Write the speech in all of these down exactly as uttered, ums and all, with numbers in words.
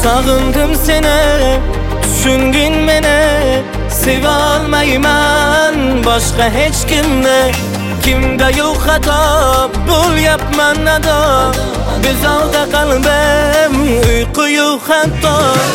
Sağındım seni, düşüngün meni. Sevalmayman başka hiç kimde. Kimde yok hata, bul yapman nada. Biz alda kalbim, uyku yok hatta.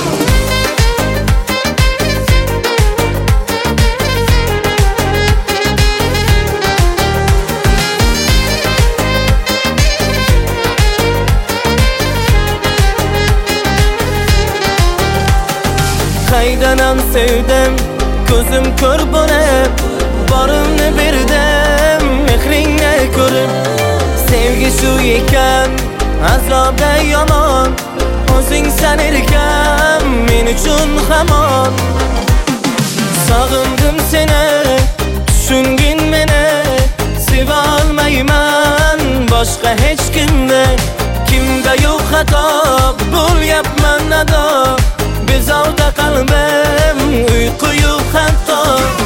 Kaydanan sevdim, gözüm kör bulup. Barımni berdim, mehringni ko'rib. Sevgi shu ekan, azobda yomon. O'zing sanarkan, men uchun hamon. Sog'indim seni, tushungin meni. Seva olmayman boshqa hech kimni. Kimda yo'q xato, bo'lyapman nado. Bezovta qalbim, uyqu yo'q hatto.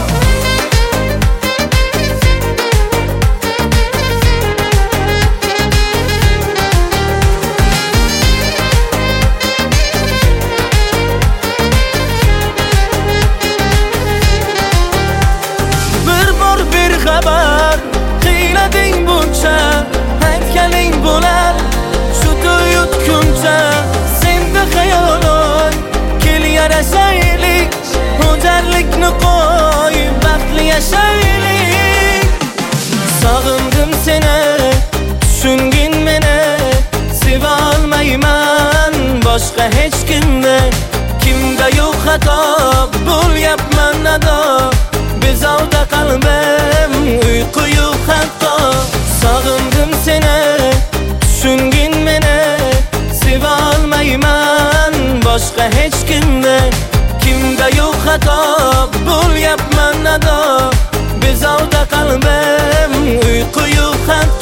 Xabar qiylading buncha, aytganing bo'lar shu tuyutguncha. Senda xayolim, kel yarashaylik. O'jarlikni qo'y, baxtli yashaylik. Sog'indim seni, tushungin meni. Seva olmayman boshqa hech kimni. Kimda yo'q xato, bo'lyapman nado. Bezovta qalbim, uyqu yo'q hatto. Sog'indim seni, tushungin meni. Seva olmayman boshqa hech kimni. Kimda yo'q xato, bo'lyapman nado. Bezovta qalbim, uyqu yo'q hatto.